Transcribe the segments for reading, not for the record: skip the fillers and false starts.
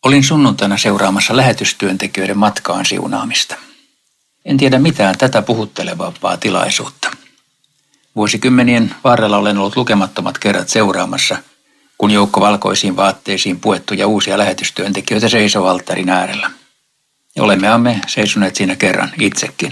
Olin sunnuntaina seuraamassa lähetystyöntekijöiden matkaan siunaamista. En tiedä mitään tätä puhuttelevampaa tilaisuutta. Vuosikymmenien varrella olen ollut lukemattomat kerrat seuraamassa, kun joukko valkoisiin vaatteisiin puettuja uusia lähetystyöntekijöitä seisoo alttarin äärellä. Ja olemmeamme seisoneet siinä kerran itsekin.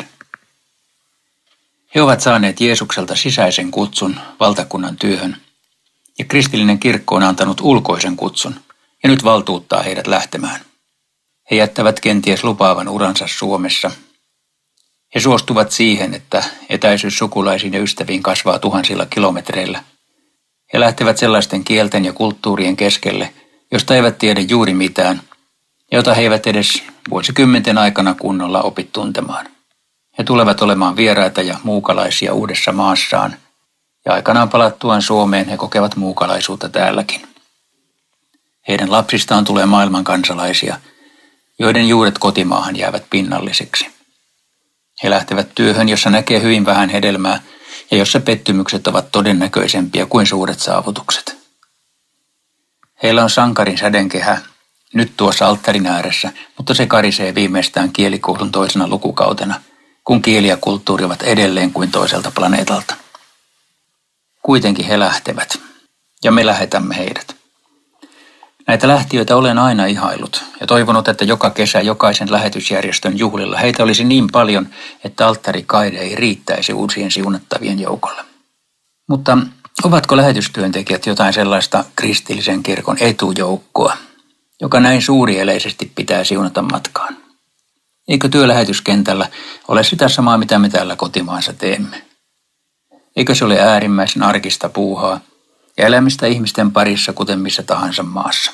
He ovat saaneet Jeesukselta sisäisen kutsun valtakunnan työhön, ja kristillinen kirkko on antanut ulkoisen kutsun, ja nyt valtuuttaa heidät lähtemään. He jättävät kenties lupaavan uransa Suomessa. He suostuvat siihen, että etäisyys sukulaisiin ja ystäviin kasvaa tuhansilla kilometreillä. He lähtevät sellaisten kielten ja kulttuurien keskelle, josta eivät tiedä juuri mitään, ja jota he eivät edes vuosikymmenten aikana kunnolla opi tuntemaan. He tulevat olemaan vieraita ja muukalaisia uudessa maassaan, ja aikanaan palattuaan Suomeen he kokevat muukalaisuutta täälläkin. Heidän lapsistaan tulee maailman kansalaisia, joiden juuret kotimaahan jäävät pinnallisiksi. He lähtevät työhön, jossa näkee hyvin vähän hedelmää ja jossa pettymykset ovat todennäköisempiä kuin suuret saavutukset. Heillä on sankarin sädenkehä nyt tuossa alttarin ääressä, mutta se karisee viimeistään kielikoulun toisena lukukautena, kun kieli ja kulttuuri ovat edelleen kuin toiselta planeetalta. Kuitenkin he lähtevät, ja me lähetämme heidät. Näitä lähtiöitä olen aina ihaillut ja toivonut, että joka kesä jokaisen lähetysjärjestön juhlilla heitä olisi niin paljon, että alttarikaide ei riittäisi uusien siunattavien joukolle. Mutta ovatko lähetystyöntekijät jotain sellaista kristillisen kirkon etujoukkoa, joka näin suurieleisesti pitää siunata matkaan? Eikö työ lähetyskentällä ole sitä samaa, mitä me täällä kotimaassa teemme? Eikö se ole äärimmäisen arkista puuhaa ja elämistä ihmisten parissa, kuten missä tahansa maassa?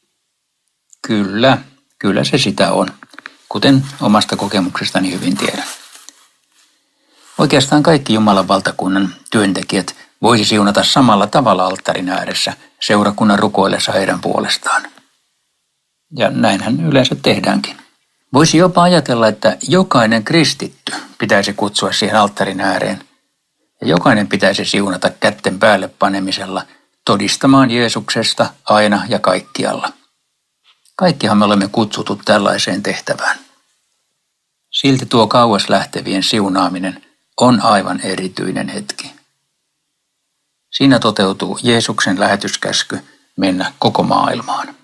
Kyllä se sitä on, kuten omasta kokemuksestani hyvin tiedän. Oikeastaan kaikki Jumalan valtakunnan työntekijät voisi siunata samalla tavalla alttarin ääressä seurakunnan rukoillessa heidän puolestaan. Ja näinhän yleensä tehdäänkin. Voisi jopa ajatella, että jokainen kristitty pitäisi kutsua siihen alttarin ääreen, ja jokainen pitäisi siunata kätten päälle panemisella todistamaan Jeesuksesta aina ja kaikkialla. Kaikkihan me olemme kutsutut tällaiseen tehtävään. Silti tuo kauas lähtevien siunaaminen on aivan erityinen hetki. Siinä toteutuu Jeesuksen lähetyskäsky mennä koko maailmaan.